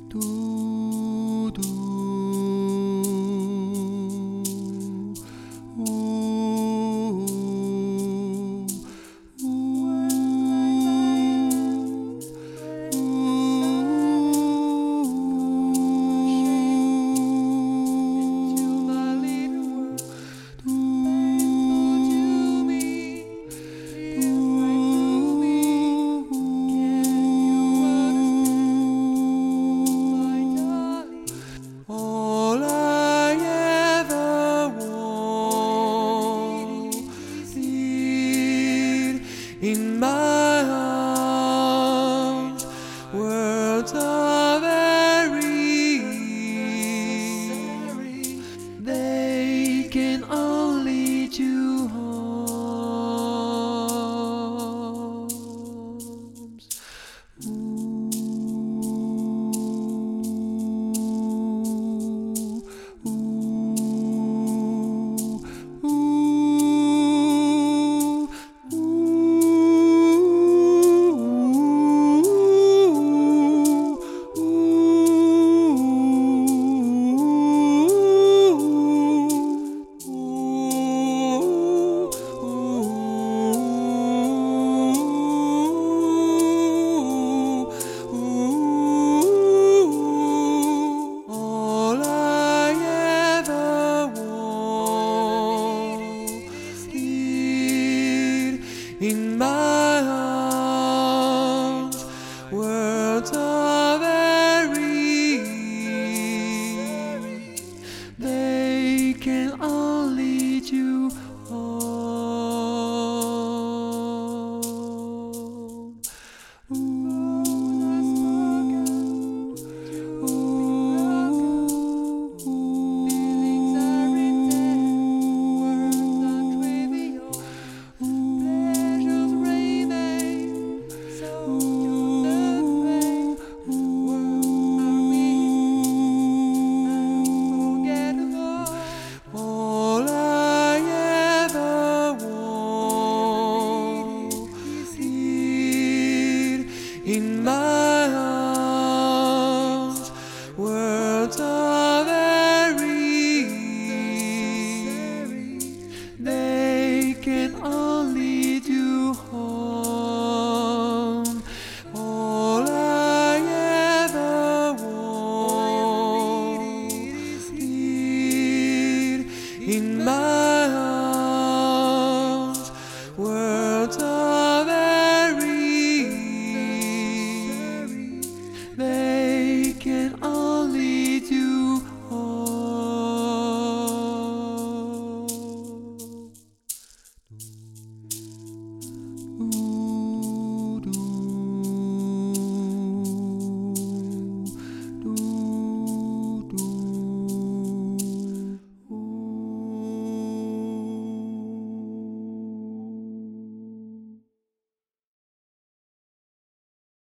do do ooh, all I ever wanted in my arms, words are very, they can only do harms. All I ever wanted in my arms, words are very, they can only do harm. All I ever wanted in my